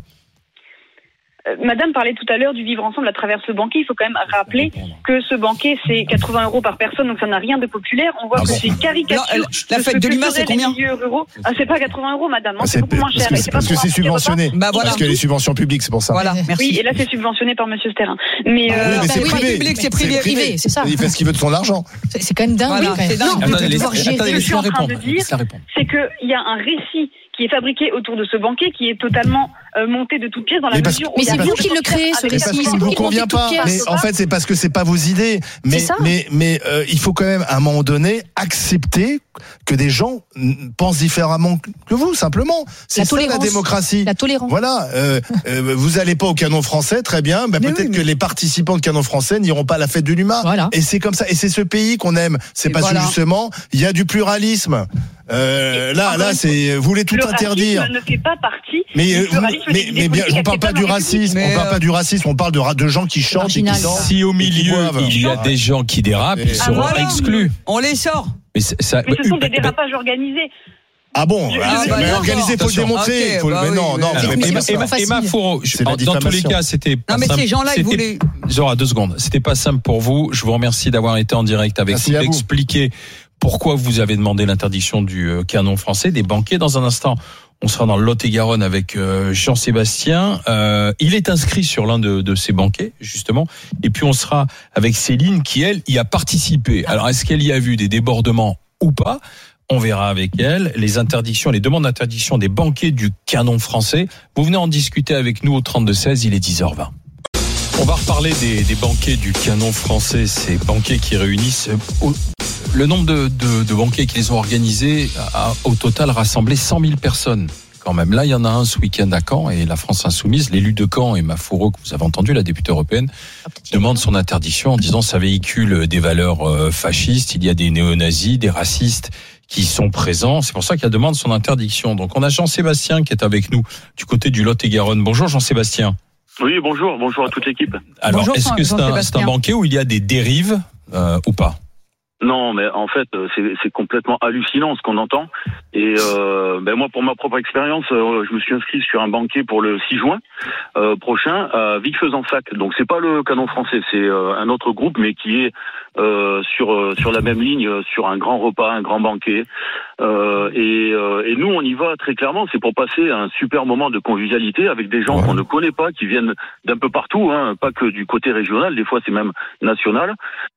[SPEAKER 7] Euh, Madame parlait tout à l'heure du vivre ensemble à travers ce banquet. Il faut quand même rappeler que ce banquet, c'est quatre-vingts euros par personne, donc ça n'a rien de populaire. On voit
[SPEAKER 3] Ah
[SPEAKER 7] que
[SPEAKER 3] bon
[SPEAKER 7] c'est une caricature.
[SPEAKER 5] Non, la
[SPEAKER 7] de
[SPEAKER 5] fête
[SPEAKER 7] ce
[SPEAKER 5] de
[SPEAKER 7] que
[SPEAKER 5] l'humain, c'est
[SPEAKER 7] seraient les
[SPEAKER 5] combien
[SPEAKER 7] milieux ruraux. Ah, c'est pas quatre-vingts euros, madame. non,
[SPEAKER 3] Ah,
[SPEAKER 7] c'est
[SPEAKER 3] c'est
[SPEAKER 7] beaucoup moins
[SPEAKER 3] parce
[SPEAKER 7] cher.
[SPEAKER 3] que
[SPEAKER 7] Et
[SPEAKER 3] c'est
[SPEAKER 7] c'est
[SPEAKER 3] parce
[SPEAKER 7] pas
[SPEAKER 3] que
[SPEAKER 7] pour
[SPEAKER 3] c'est
[SPEAKER 7] un petit repas.
[SPEAKER 3] subventionné.
[SPEAKER 5] Bah voilà.
[SPEAKER 3] Parce qu'il y a les subventions publiques, c'est pour ça.
[SPEAKER 5] Voilà, merci.
[SPEAKER 7] Oui, et là, c'est subventionné par Monsieur Stérin. Mais,
[SPEAKER 3] Ah
[SPEAKER 7] euh,
[SPEAKER 3] oui, mais
[SPEAKER 8] bah
[SPEAKER 3] c'est
[SPEAKER 8] oui,
[SPEAKER 3] privé.
[SPEAKER 5] mais public, c'est privé.
[SPEAKER 8] Privé, c'est ça.
[SPEAKER 3] Il fait ce qu'il veut de son argent.
[SPEAKER 8] C'est c'est quand même dingue.
[SPEAKER 5] Voilà,
[SPEAKER 8] quand même.
[SPEAKER 5] c'est dingue.
[SPEAKER 8] Non,
[SPEAKER 4] Attendez,
[SPEAKER 8] de
[SPEAKER 4] laisse-
[SPEAKER 8] devoir gérer.
[SPEAKER 4] attendez,
[SPEAKER 7] Ce que je suis
[SPEAKER 4] laisse-la
[SPEAKER 7] en train de
[SPEAKER 4] répondre.
[SPEAKER 7] dire,
[SPEAKER 4] Laisse-la répondre.
[SPEAKER 7] c'est qu'il y a un récit qui est fabriqué autour de ce banquet qui est totalement euh, monté de toutes pièces dans la
[SPEAKER 3] Mais parce-
[SPEAKER 7] mesure où
[SPEAKER 8] Mais
[SPEAKER 7] il y a
[SPEAKER 8] c'est
[SPEAKER 7] rien
[SPEAKER 8] vous
[SPEAKER 7] de
[SPEAKER 8] qui le
[SPEAKER 7] contraire
[SPEAKER 8] créez, ce
[SPEAKER 7] avec
[SPEAKER 3] Mais
[SPEAKER 7] la
[SPEAKER 3] parce
[SPEAKER 8] récit,
[SPEAKER 3] qu'il
[SPEAKER 8] c'est
[SPEAKER 3] ne
[SPEAKER 8] vous
[SPEAKER 3] vous
[SPEAKER 8] qui
[SPEAKER 3] convient
[SPEAKER 8] montez toutes
[SPEAKER 3] pas.
[SPEAKER 8] pièces.
[SPEAKER 3] Mais en fait, c'est parce que c'est pas vos idées. Mais,
[SPEAKER 8] C'est ça.
[SPEAKER 3] mais, mais euh, il faut quand même, à un moment donné, accepter que des gens mm, pensent différemment que vous, simplement. C'est
[SPEAKER 8] La
[SPEAKER 3] ça la
[SPEAKER 8] tolérance.
[SPEAKER 3] démocratie.
[SPEAKER 8] La tolérance.
[SPEAKER 3] Voilà. Euh, euh, vous allez pas au canon français, très bien. Ben,
[SPEAKER 5] Mais
[SPEAKER 3] peut-être
[SPEAKER 5] oui, mais-
[SPEAKER 3] que les participants de canon français n'iront pas à la fête de l'humain.
[SPEAKER 8] Voilà.
[SPEAKER 3] Et c'est comme ça. Et c'est ce pays qu'on aime. C'est
[SPEAKER 5] Et
[SPEAKER 3] parce
[SPEAKER 5] voilà.
[SPEAKER 3] que justement, il y a du pluralisme. Euh, là,
[SPEAKER 7] Encore
[SPEAKER 3] là,
[SPEAKER 7] une
[SPEAKER 3] c'est vous voulez tout
[SPEAKER 7] le
[SPEAKER 3] interdire.
[SPEAKER 7] racisme ne fait pas partie.
[SPEAKER 3] Mais,
[SPEAKER 7] du
[SPEAKER 3] euh, vous-
[SPEAKER 7] pluralisme
[SPEAKER 3] mais,
[SPEAKER 7] des-
[SPEAKER 3] mais
[SPEAKER 7] des
[SPEAKER 3] bien, je ne
[SPEAKER 7] politiques
[SPEAKER 3] parle pas du
[SPEAKER 7] acceptables en République.
[SPEAKER 3] racisme.
[SPEAKER 5] Mais,
[SPEAKER 3] On parle
[SPEAKER 5] euh,
[SPEAKER 3] pas du racisme. On parle de, ra- de gens qui chantent et qui
[SPEAKER 8] marginal.
[SPEAKER 3] dansent.
[SPEAKER 4] Si au
[SPEAKER 3] et qui
[SPEAKER 4] milieu
[SPEAKER 3] boivent.
[SPEAKER 4] il y a des gens qui dérapent, ils
[SPEAKER 3] Ah,
[SPEAKER 4] seront
[SPEAKER 5] voilà.
[SPEAKER 4] exclus.
[SPEAKER 5] On les sort.
[SPEAKER 4] Mais c'est- ça,
[SPEAKER 7] Mais ce sont des
[SPEAKER 4] bah,
[SPEAKER 7] dérapages organisés.
[SPEAKER 3] Ah bon
[SPEAKER 5] Ah,
[SPEAKER 3] Mais,
[SPEAKER 5] bah,
[SPEAKER 3] mais
[SPEAKER 5] d'accord.
[SPEAKER 3] organisé, il faut le démontrer.
[SPEAKER 5] Ok,
[SPEAKER 3] faut le-
[SPEAKER 5] bah
[SPEAKER 3] mais
[SPEAKER 5] oui,
[SPEAKER 3] non,
[SPEAKER 5] mais-
[SPEAKER 3] non.
[SPEAKER 8] C'est-
[SPEAKER 3] mais-
[SPEAKER 8] mais
[SPEAKER 4] Emma,
[SPEAKER 8] c'est
[SPEAKER 4] Emma,
[SPEAKER 8] facile.
[SPEAKER 4] Emma Fourreau, je-
[SPEAKER 3] C'est la
[SPEAKER 4] dans tous les
[SPEAKER 3] diffamation.
[SPEAKER 4] cas, c'était pas
[SPEAKER 5] Non, mais
[SPEAKER 4] simple.
[SPEAKER 5] ces gens-là, ils
[SPEAKER 4] C'était-
[SPEAKER 5] voulaient.
[SPEAKER 4] Zora, deux secondes. C'était pas simple pour vous. Je vous remercie d'avoir été en direct avec
[SPEAKER 3] Merci
[SPEAKER 4] nous,
[SPEAKER 3] à vous.
[SPEAKER 4] d'expliquer pourquoi vous avez demandé l'interdiction du euh, canon français des banquets. Dans un instant, on sera dans le Lot-et-Garonne avec euh, Jean-Sébastien. Euh, il est inscrit sur l'un de, de ces banquets, justement. Et puis, on sera avec Céline qui, elle, y a participé. Alors, est-ce qu'elle y a vu des débordements ou pas ? On verra avec elle les interdictions, les demandes d'interdiction des banquets du canon français. Vous venez en discuter avec nous au trente-deux seize, il est dix heures vingt. On va reparler des, des banquets du canon français, ces banquets qui réunissent... Au, le nombre de, de, de banquets qui les ont organisés a au total rassemblé cent mille personnes. Quand même, là, il y en a un ce week-end à Caen et la France Insoumise, l'élu de Caen, Emma Fourreau, que vous avez entendu, la députée européenne, demande son interdiction en disant ça véhicule des valeurs euh, fascistes, il y a des néo-nazis, des racistes qui sont présents. C'est pour ça qu'elle demande son interdiction. Donc on a Jean-Sébastien qui est avec nous du côté du Lot-et-Garonne. Bonjour Jean-Sébastien.
[SPEAKER 9] Oui, bonjour, bonjour à toute l'équipe.
[SPEAKER 4] Alors,
[SPEAKER 5] Bonjour,
[SPEAKER 4] est-ce que c'est un, c'est un
[SPEAKER 5] Jean-Sébastien.
[SPEAKER 4] banquet où il y a des dérives euh, ou pas ?
[SPEAKER 9] Non, mais en fait, c'est, c'est complètement hallucinant ce qu'on entend. Et euh, ben moi, pour ma propre expérience, euh, je me suis inscrit sur un banquet pour le six juin euh, prochain à Vic-Fezensac. Donc c'est pas le canon français, c'est euh, un autre groupe, mais qui est euh, sur euh, sur la même ligne, euh, sur un grand repas, un grand banquet. Euh, et, euh, et nous, on y va très clairement. C'est pour passer un super moment de convivialité avec des gens
[SPEAKER 3] Ouais.
[SPEAKER 9] qu'on ne connaît pas, qui viennent d'un peu partout, hein, pas que du côté régional. Des fois, c'est même national.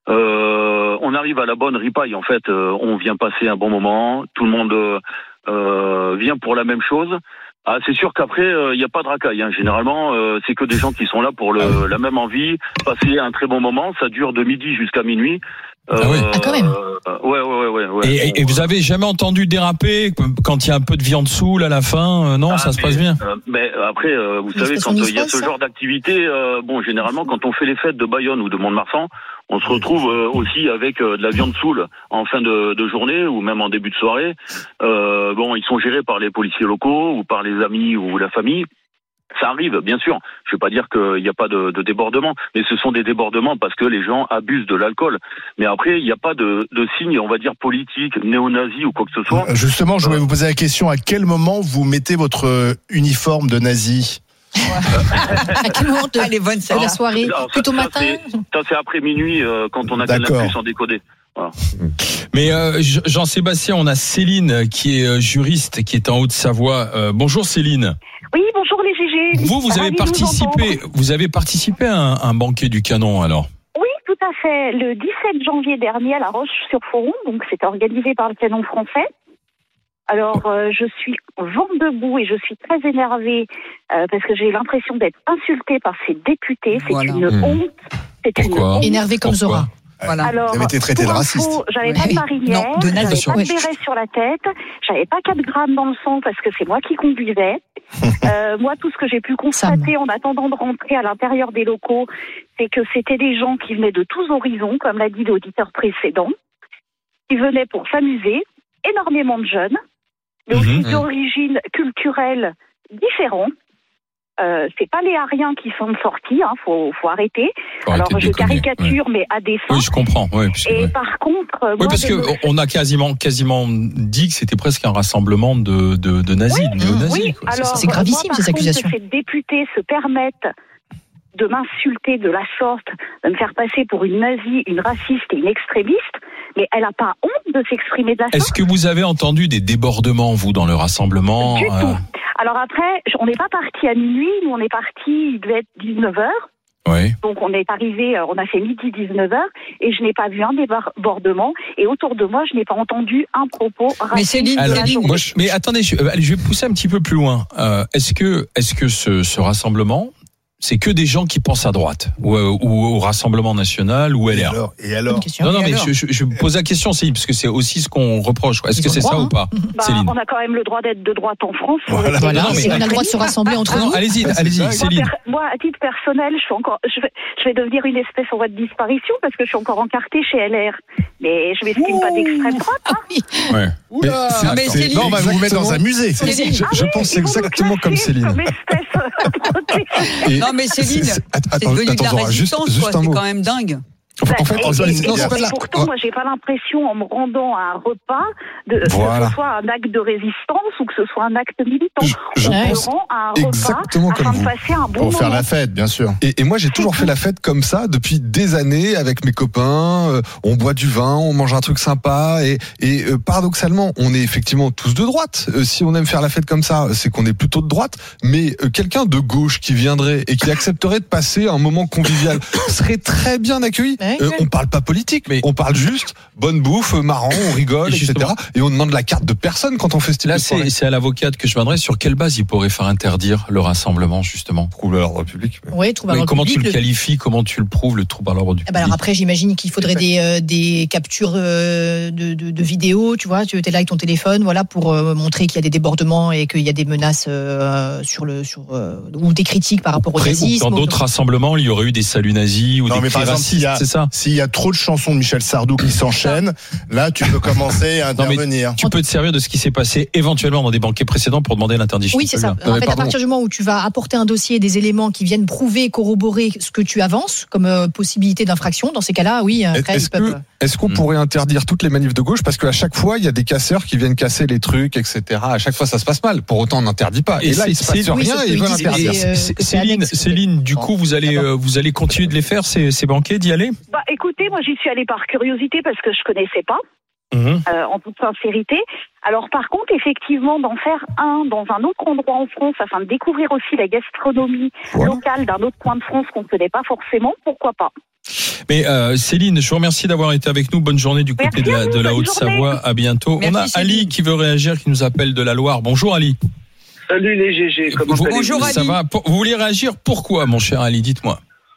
[SPEAKER 9] Euh, on arrive à la bonne ripaille. En fait, euh, on vient passer un bon moment. Tout le monde euh, euh, vient pour la même chose. Ah, c'est sûr qu'après, il euh, n'y a pas de racaille. Hein. Généralement, euh, c'est que des gens qui sont là pour le, la même envie, passer un très bon moment. Ça dure de midi jusqu'à minuit. Euh,
[SPEAKER 4] Ah oui.
[SPEAKER 8] Ah, quand même.
[SPEAKER 9] euh, ouais, ouais, ouais, ouais. ouais.
[SPEAKER 4] Et, et- et vous avez jamais entendu déraper quand il y a un peu de viande soule à la fin euh, Non,
[SPEAKER 9] Ah,
[SPEAKER 4] ça se
[SPEAKER 9] mais,
[SPEAKER 4] passe bien.
[SPEAKER 9] euh, mais après, euh, vous
[SPEAKER 8] Mais
[SPEAKER 9] savez,
[SPEAKER 8] c'est
[SPEAKER 9] quand
[SPEAKER 8] son
[SPEAKER 9] euh, il y a
[SPEAKER 8] histoire,
[SPEAKER 9] ce
[SPEAKER 8] ça.
[SPEAKER 9] genre d'activité, euh, bon, généralement, quand on fait les fêtes de Bayonne ou de Mont-de-Marsan, on se retrouve euh, aussi avec euh, de la viande soule en fin de, de journée ou même en début de soirée. Euh, bon, ils sont gérés par les policiers locaux ou par les amis ou la famille. Ça arrive, bien sûr. Je ne vais pas dire qu'il n'y a pas de, de débordement, mais ce sont des débordements parce que les gens abusent de l'alcool. Mais après, il n'y a pas de, de signe, on va dire, politique, néo-nazi ou quoi que ce soit.
[SPEAKER 3] Justement, je voulais vous poser la question, à quel moment vous mettez votre euh, uniforme de nazi ?
[SPEAKER 8] À quel moment de,
[SPEAKER 5] Elle est bonne,
[SPEAKER 8] de
[SPEAKER 5] celle-là.
[SPEAKER 8] la soirée
[SPEAKER 9] Alors, ça-
[SPEAKER 8] Plutôt
[SPEAKER 9] ça,
[SPEAKER 8] matin
[SPEAKER 9] c'est- Ça, c'est après minuit euh, quand on a
[SPEAKER 3] D'accord.
[SPEAKER 9] la puce en décodé.
[SPEAKER 4] Mais euh, Jean- Jean-Sébastien, on a Céline qui est euh, juriste, qui est en Haute-Savoie. Euh, bonjour Céline.
[SPEAKER 10] Oui, bonjour les G G.
[SPEAKER 4] Vous, vous avez
[SPEAKER 10] Ravi de vous
[SPEAKER 4] participé,
[SPEAKER 10] entendre.
[SPEAKER 4] vous avez participé à un, un banquet du canon alors.
[SPEAKER 10] Oui, tout à fait. Le dix-sept janvier dernier à La Roche-sur-Foron, donc c'était organisé par le Canon français. Alors, euh, je suis vent debout et je suis très énervée euh, parce que j'ai l'impression d'être insultée par ces députés. C'est
[SPEAKER 5] Voilà.
[SPEAKER 10] une
[SPEAKER 4] Mmh.
[SPEAKER 10] honte. C'est une
[SPEAKER 4] Pourquoi
[SPEAKER 10] honte.
[SPEAKER 8] Énervé comme
[SPEAKER 4] Pourquoi
[SPEAKER 8] Zora.
[SPEAKER 5] Voilà.
[SPEAKER 10] Alors,
[SPEAKER 3] Vous avez été traité
[SPEAKER 10] pour
[SPEAKER 3] de
[SPEAKER 10] info,
[SPEAKER 3] raciste.
[SPEAKER 10] J'avais
[SPEAKER 5] Oui.
[SPEAKER 10] pas de marinière,
[SPEAKER 5] Non, de
[SPEAKER 10] j'avais
[SPEAKER 5] nation.
[SPEAKER 10] pas de
[SPEAKER 5] Oui.
[SPEAKER 10] béret sur la tête, j'avais pas quatre grammes dans le sang parce que c'est moi qui conduisais. euh, moi, tout ce que j'ai pu constater en attendant de rentrer à l'intérieur des locaux, c'est que c'était des gens qui venaient de tous horizons, comme l'a dit l'auditeur précédent, qui venaient pour s'amuser, énormément de jeunes, mais aussi
[SPEAKER 4] Mhm.
[SPEAKER 10] d'origines culturelles différentes. Euh, c'est pas les Ariens qui sont sortis, hein, faut, faut arrêter.
[SPEAKER 4] Faut
[SPEAKER 10] Alors
[SPEAKER 4] arrêter de
[SPEAKER 10] je
[SPEAKER 4] déconner,
[SPEAKER 10] caricature, mais à des fins.
[SPEAKER 4] Oui, je comprends. Ouais, puisque-
[SPEAKER 10] Et
[SPEAKER 4] ouais.
[SPEAKER 10] par contre, euh,
[SPEAKER 4] Oui,
[SPEAKER 10] moi,
[SPEAKER 4] parce
[SPEAKER 10] des-
[SPEAKER 4] que on a quasiment, quasiment dit que c'était presque un rassemblement de, de, de nazis, de néo-nazis.
[SPEAKER 10] oui,
[SPEAKER 4] quoi, c'est
[SPEAKER 10] alors
[SPEAKER 4] ça.
[SPEAKER 8] C'est gravissime,
[SPEAKER 10] moi, par
[SPEAKER 8] ces
[SPEAKER 10] contre,
[SPEAKER 8] accusations.
[SPEAKER 10] que ces députés se permettent de m'insulter de la sorte, de me faire passer pour une nazie, une raciste et une extrémiste, mais elle n'a pas honte de s'exprimer de la sorte.
[SPEAKER 4] Est-ce que vous avez entendu des débordements, vous, dans le rassemblement
[SPEAKER 10] Du
[SPEAKER 4] euh,
[SPEAKER 10] tout. Alors après, on n'est pas parti à minuit, nous on est parti, il devait être dix-neuf heures.
[SPEAKER 4] Oui.
[SPEAKER 10] Donc on est arrivé, euh, on a fait midi dix-neuf heures et je n'ai pas vu un débordement et autour de moi je n'ai pas entendu un propos raciste
[SPEAKER 5] Céline,
[SPEAKER 10] de la
[SPEAKER 4] Alors,
[SPEAKER 10] journée.
[SPEAKER 4] moi, je- mais attendez, je, euh, allez, je vais pousser un petit peu plus loin. Euh, est-ce que, est-ce que ce, ce rassemblement, c'est que des gens qui pensent à droite ou, euh, ou au Rassemblement National ou
[SPEAKER 3] Et
[SPEAKER 4] L R?
[SPEAKER 3] alors, et alors
[SPEAKER 8] Bonne question.
[SPEAKER 4] Non, non,
[SPEAKER 5] Et
[SPEAKER 4] mais
[SPEAKER 5] alors
[SPEAKER 4] je, je, je pose la question, Céline, parce que c'est aussi ce qu'on reproche. Est-ce
[SPEAKER 8] Ils
[SPEAKER 4] que
[SPEAKER 8] ont
[SPEAKER 4] c'est
[SPEAKER 8] le
[SPEAKER 4] ça
[SPEAKER 8] droit,
[SPEAKER 4] ou pas,
[SPEAKER 10] Bah,
[SPEAKER 4] Céline?
[SPEAKER 10] on a quand même le droit d'être de droite en France.
[SPEAKER 3] Voilà.
[SPEAKER 8] Voilà,
[SPEAKER 4] Non, mais-
[SPEAKER 8] et on a le droit de se rassembler entre
[SPEAKER 4] Non,
[SPEAKER 8] nous.
[SPEAKER 4] non, allez-y,
[SPEAKER 3] Ouais, c'est
[SPEAKER 4] allez-y,
[SPEAKER 3] ça.
[SPEAKER 10] Moi,
[SPEAKER 4] Céline.
[SPEAKER 10] per- moi, à titre personnel, je suis encore, je vais, je vais devenir une espèce en voie de disparition parce que je suis encore encartée chez L R. Mais je m'exprime pas d'extrême droite.
[SPEAKER 8] Ah oui.
[SPEAKER 4] Ouais.
[SPEAKER 3] Mais
[SPEAKER 5] Non,
[SPEAKER 3] c'est-
[SPEAKER 5] mais
[SPEAKER 3] c'est-
[SPEAKER 5] Céline,
[SPEAKER 3] non, on va vous mettre dans un musée.
[SPEAKER 5] Céline.
[SPEAKER 6] Je, je pense
[SPEAKER 10] Ils vont me
[SPEAKER 6] exactement comme
[SPEAKER 10] classer
[SPEAKER 6] Céline.
[SPEAKER 10] comme espèce à protéger.
[SPEAKER 6] Et
[SPEAKER 5] Non, mais Céline,
[SPEAKER 6] c'est-
[SPEAKER 5] c'est
[SPEAKER 6] attends,
[SPEAKER 5] devenu de
[SPEAKER 6] attends,
[SPEAKER 5] la
[SPEAKER 6] Zora, juste,
[SPEAKER 5] résistance,
[SPEAKER 6] juste
[SPEAKER 5] quoi.
[SPEAKER 6] un
[SPEAKER 5] C'est
[SPEAKER 6] mot.
[SPEAKER 5] quand même dingue.
[SPEAKER 6] en fait,
[SPEAKER 10] et,
[SPEAKER 6] en
[SPEAKER 10] et,
[SPEAKER 6] fait,
[SPEAKER 10] et,
[SPEAKER 6] non,
[SPEAKER 10] et,
[SPEAKER 6] c'est pas
[SPEAKER 10] et
[SPEAKER 6] de la...
[SPEAKER 10] pourtant, moi, j'ai pas l'impression, en me rendant à un repas, de,
[SPEAKER 6] voilà.
[SPEAKER 10] que ce soit un acte de résistance ou que ce soit un acte militant.
[SPEAKER 6] Je, je
[SPEAKER 10] On
[SPEAKER 6] pense
[SPEAKER 10] me rend à un
[SPEAKER 6] exactement
[SPEAKER 10] repas
[SPEAKER 6] comme
[SPEAKER 10] afin
[SPEAKER 6] vous.
[SPEAKER 10] de passer un bon
[SPEAKER 3] Pour
[SPEAKER 10] moment.
[SPEAKER 3] faire la fête, bien sûr.
[SPEAKER 6] Et, et moi, j'ai toujours fait la fête comme ça depuis des années avec mes copains. Euh, on boit du vin, on mange un truc sympa. Et, et euh, paradoxalement, on est effectivement tous de droite. Euh, si on aime faire la fête comme ça, c'est qu'on est plutôt de droite. Mais euh, quelqu'un de gauche qui viendrait et qui accepterait de passer un moment convivial serait très bien accueilli. Euh, on parle pas politique, mais on parle juste bonne bouffe, marrant, on rigole, et cetera. Et on demande la carte de personne quand on fait ce type
[SPEAKER 4] Là,
[SPEAKER 6] de soirée.
[SPEAKER 4] c'est, c'est à l'avocate que je m'adresse. Sur quelle base il pourrait faire interdire le rassemblement, justement?
[SPEAKER 6] Trouble à l'ordre public.
[SPEAKER 8] Mais... Oui, trouble à l'ordre
[SPEAKER 4] comment
[SPEAKER 8] public.
[SPEAKER 4] tu le,
[SPEAKER 8] le
[SPEAKER 4] qualifies? Comment tu le prouves, le trouble à l'ordre du
[SPEAKER 8] eh
[SPEAKER 4] public?
[SPEAKER 8] ben alors après, j'imagine qu'il faudrait des, euh, des captures euh, de, de, de vidéos, tu vois, tu es là avec ton téléphone, voilà, pour euh, montrer qu'il y a des débordements et qu'il y a des menaces euh, sur le, sur, euh, ou des critiques par rapport au
[SPEAKER 4] Après,
[SPEAKER 8] nazisme.
[SPEAKER 4] dans d'autres rassemblements, il y aurait eu des saluts nazis ou
[SPEAKER 3] Non,
[SPEAKER 4] des
[SPEAKER 3] mais
[SPEAKER 4] cris
[SPEAKER 3] par exemple,
[SPEAKER 4] racistes,
[SPEAKER 3] s'il y a,
[SPEAKER 4] c'est ça?
[SPEAKER 3] s'il y a trop de chansons de Michel Sardou qui s'enchaînent, là, tu peux commencer à
[SPEAKER 4] Non, mais
[SPEAKER 3] intervenir.
[SPEAKER 4] tu peux te servir de ce qui s'est passé éventuellement dans des banquets précédents pour demander l'interdiction.
[SPEAKER 8] Oui, c'est ça. En fait, à partir du moment où tu vas apporter un dossier, des éléments qui viennent prouver, corroborer ce que tu avances comme euh, possibilité d'infraction, dans ces cas-là, oui, après,
[SPEAKER 6] Est-ce
[SPEAKER 8] ils peuvent...
[SPEAKER 6] que, est-ce qu'on mmh. pourrait interdire toutes les manifs de gauche? Parce qu'à chaque fois, il y a des casseurs qui viennent casser les trucs, et cetera. À chaque fois, ça se passe mal. Pour autant, on n'interdit pas. Et, et là, il se passe oui, rien et ils veulent interdire.
[SPEAKER 8] Euh,
[SPEAKER 4] Céline, Céline, du coup, vous allez, euh, vous allez continuer de les faire, ces, ces banquets, d'y aller?
[SPEAKER 10] Bah, écoutez, moi, j'y suis allée par curiosité parce que je connaissais pas. Mmh. Euh, en toute sincérité. Alors par contre, effectivement, d'en faire un dans un autre endroit en France afin de découvrir aussi la gastronomie ouais. locale d'un autre coin de France qu'on ne connaît pas forcément, pourquoi pas?
[SPEAKER 4] Mais euh, Céline, je vous remercie d'avoir été avec nous. Bonne journée du côté de la, de la Haute-Savoie. À bientôt. Merci, on a Céline. Ali qui veut réagir, qui nous appelle de la Loire. Bonjour Ali.
[SPEAKER 11] Salut les G G, comment
[SPEAKER 4] vous,
[SPEAKER 11] allez-vous?
[SPEAKER 4] Bonjour Ali. Ça va? Vous voulez réagir? Pourquoi, mon cher Ali? Dites-moi.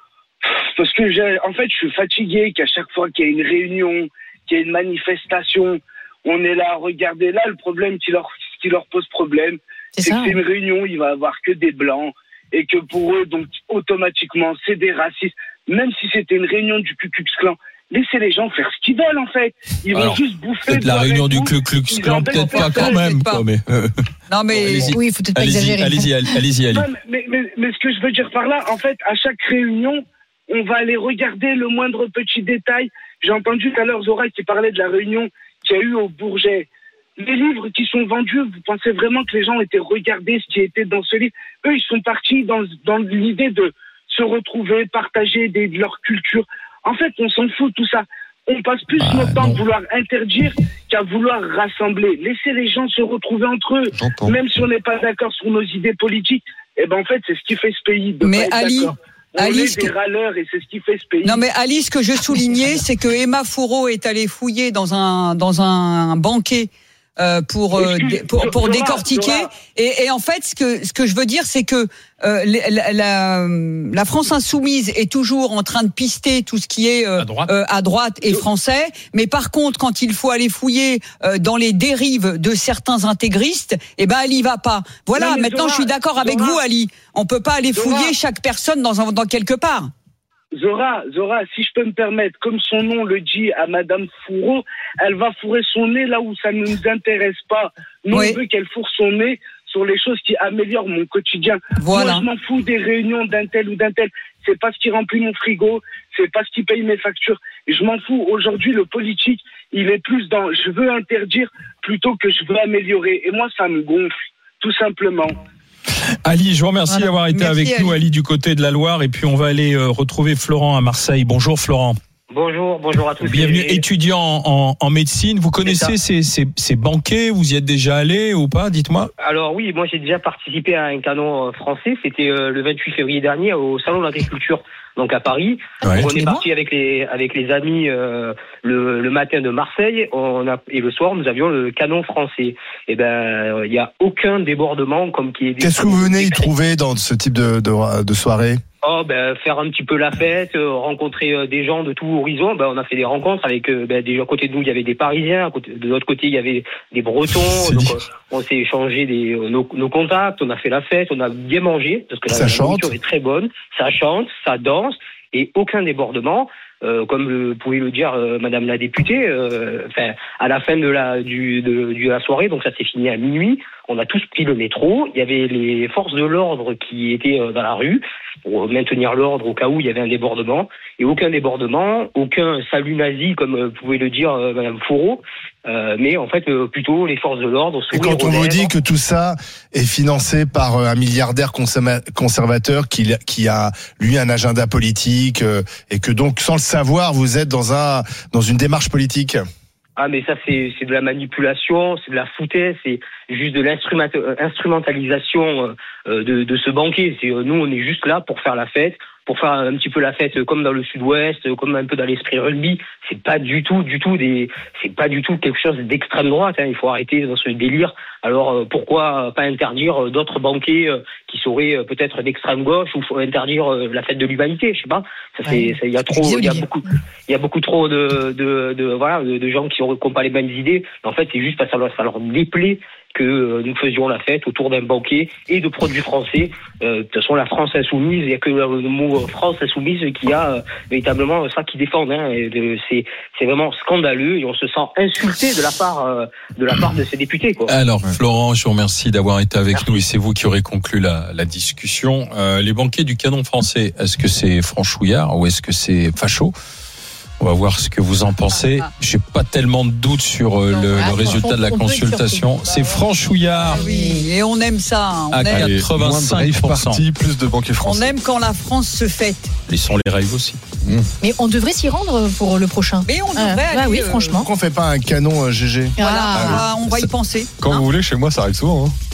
[SPEAKER 11] Parce que j'ai, en fait, je suis fatigué qu'à chaque fois qu'il y a une réunion, qu'il y a une manifestation, on est là à regarder. Là, le problème qui leur, qui leur pose problème, c'est, c'est que c'est une réunion, il va y avoir que des blancs, et que pour eux, donc, automatiquement, c'est des racistes. Même si c'était une réunion du Ku Klux Klan, laissez les gens faire ce qu'ils veulent, en fait. Ils
[SPEAKER 4] Alors,
[SPEAKER 11] vont juste bouffer.
[SPEAKER 4] Peut-être la réunion du Ku Klux Klan, peut-être pas quand même. Quoi, mais, euh...
[SPEAKER 5] Non, mais
[SPEAKER 4] allez-y.
[SPEAKER 8] Oui, il faut peut-être pas
[SPEAKER 4] allez-y,
[SPEAKER 8] exagérer.
[SPEAKER 4] Allez-y, allez-y, allez-y.
[SPEAKER 11] Non, mais, mais, mais ce que je veux dire par là, en fait, à chaque réunion, on va aller regarder le moindre petit détail. J'ai entendu tout à l'heure Zora qui parlait de la réunion qu'il y a eu au Bourget. Les livres qui sont vendus, vous pensez vraiment que les gens étaient regardés ce qui était dans ce livre? Eux, ils sont partis dans, dans l'idée de se retrouver, partager des, de leur culture. En fait, on s'en fout de tout ça. On passe plus ah, notre temps à vouloir interdire qu'à vouloir rassembler. Laissez les gens se retrouver entre eux. J'entends. Même si on n'est pas d'accord sur nos idées politiques, eh ben en fait, c'est ce qui fait ce pays. De
[SPEAKER 5] Mais
[SPEAKER 11] pas être
[SPEAKER 5] Ali...
[SPEAKER 11] d'accord. On
[SPEAKER 5] Alice,
[SPEAKER 11] est des râleurs et c'est ce qui fait ce pays.
[SPEAKER 5] Non mais Alice, ce que je soulignais, c'est que Emma Fourreau est allée fouiller dans un dans un banquet euh, pour, euh, pour pour décortiquer. Et, et en fait, ce que ce que je veux dire, c'est que euh, la, la, la France insoumise est toujours en train de pister tout ce qui est euh, à, droite. Euh, à droite et français. Mais par contre, quand il faut aller fouiller euh, dans les dérives de certains intégristes, eh ben elle y va pas. Voilà. Non, maintenant, Zora, je suis d'accord avec Zora, vous, Ali. On peut pas aller Zora, fouiller chaque personne dans un dans quelque part.
[SPEAKER 11] Zora, Zora, si je peux me permettre, comme son nom le dit à Madame Fourreau, elle va fourrer son nez là où ça ne nous intéresse pas. Nous, oui. on veut qu'elle fourre son nez sur les choses qui améliorent mon quotidien.
[SPEAKER 5] Voilà.
[SPEAKER 11] Moi, je m'en fous des réunions d'un tel ou d'un tel. C'est pas ce qui remplit mon frigo, c'est pas ce qui paye mes factures. Et je m'en fous. Aujourd'hui, le politique, il est plus dans je veux interdire plutôt que je veux améliorer. Et moi, ça me gonfle, tout simplement.
[SPEAKER 4] Ali, je vous remercie voilà. d'avoir été Merci avec Ali. nous, Ali, du côté de la Loire. Et puis, on va aller euh, retrouver Florent à Marseille. Bonjour, Florent.
[SPEAKER 12] Bonjour, bonjour à tous.
[SPEAKER 4] Bienvenue, et... étudiant en, en médecine. Vous connaissez ces, ces, ces banquets? Vous y êtes déjà allé ou pas? Dites-moi.
[SPEAKER 12] Alors oui, moi j'ai déjà participé à un canon français. C'était euh, le vingt-huit février dernier au Salon de l'Agriculture, donc à Paris. Ouais. On est parti avec les avec les amis euh, le, le matin de Marseille. On a, et le soir, nous avions le canon français. Et ben, il euh, y a aucun débordement comme qui est.
[SPEAKER 3] Qu'est-ce que vous venez y trouver dans ce type de de, de soirée?
[SPEAKER 12] Oh ben faire un petit peu la fête, euh, rencontrer euh, des gens de tout horizon. Ben on a fait des rencontres avec euh, ben, des gens à côté de nous, il y avait des Parisiens, à côté, de l'autre côté il y avait des Bretons. Donc euh, on s'est échangé des euh, nos, nos contacts, on a fait la fête, on a bien mangé parce que la, la nourriture est très bonne. Ça chante, ça danse et aucun débordement. Euh, comme le, pouvait le dire euh, Madame la députée, euh, enfin à la fin de la du de, de la soirée, donc ça s'est fini à minuit. on a tous pris le métro. Il y avait les forces de l'ordre qui étaient dans la rue pour maintenir l'ordre au cas où il y avait un débordement. Et aucun débordement, aucun salut nazi, comme vous pouvez le dire, Madame Fourreau. Euh, mais en fait, euh, plutôt les forces de l'ordre.
[SPEAKER 3] Et quand on vous dit que tout ça est financé par euh, un milliardaire conserva- conservateur qui, qui a lui un agenda politique euh, et que donc sans le savoir, vous êtes dans un dans une démarche politique.
[SPEAKER 12] Ah mais ça c'est c'est de la manipulation, c'est de la foutaise, c'est juste de l'instrumentalisation euh, de de ce banquier. C'est nous on est juste là pour faire la fête. Pour faire un petit peu la fête comme dans le Sud-Ouest, comme un peu dans l'esprit rugby, c'est pas du tout, du tout des, c'est pas du tout quelque chose d'extrême droite. Hein. Il faut arrêter dans ce délire. Alors euh, pourquoi pas interdire d'autres banquets euh, qui seraient euh, peut-être d'extrême gauche ou faut interdire euh, la fête de l'humanité, je sais pas. Ça c'est, il y a trop, il y a beaucoup, il y a beaucoup trop de, de, de voilà, de, de gens qui n'ont pas les mêmes idées. En fait, c'est juste parce que ça leur, ça leur déplaît que nous faisions la fête autour d'un banquet et de produits français. Euh, de toute façon, la France insoumise, il n'y a que le mot France insoumise qui a euh, véritablement ça qui défend. Hein, et de, c'est, c'est vraiment scandaleux et on se sent insulté de la part euh, de la part de ces députés. Quoi.
[SPEAKER 4] Alors, Florent, je vous remercie d'avoir été avec Merci. nous et c'est vous qui aurez conclu la, la discussion. Euh, les banquets du canon français, est-ce que c'est franchouillard ou est-ce que c'est facho ? On va voir ce que vous en pensez. J'ai pas tellement de doutes sur euh, le, le résultat de la consultation. C'est franchouillard.
[SPEAKER 5] Oui, et on aime ça. Hein. On
[SPEAKER 4] à
[SPEAKER 5] aime
[SPEAKER 4] quatre-vingt-cinq pour cent.
[SPEAKER 6] Parti, plus de banquiers français.
[SPEAKER 5] On aime quand la France se fête.
[SPEAKER 4] Laissons les rêves aussi.
[SPEAKER 8] Mmh. Mais on devrait s'y rendre pour le prochain.
[SPEAKER 5] Mais on devrait.
[SPEAKER 8] Ah,
[SPEAKER 5] aller,
[SPEAKER 8] bah oui,
[SPEAKER 5] euh,
[SPEAKER 8] franchement.
[SPEAKER 3] Pourquoi on fait pas un canon G G ?
[SPEAKER 5] Voilà,
[SPEAKER 8] ah,
[SPEAKER 5] on va, on va y penser.
[SPEAKER 6] Quand
[SPEAKER 5] hein.
[SPEAKER 6] vous voulez, chez moi, ça arrive souvent. Hein.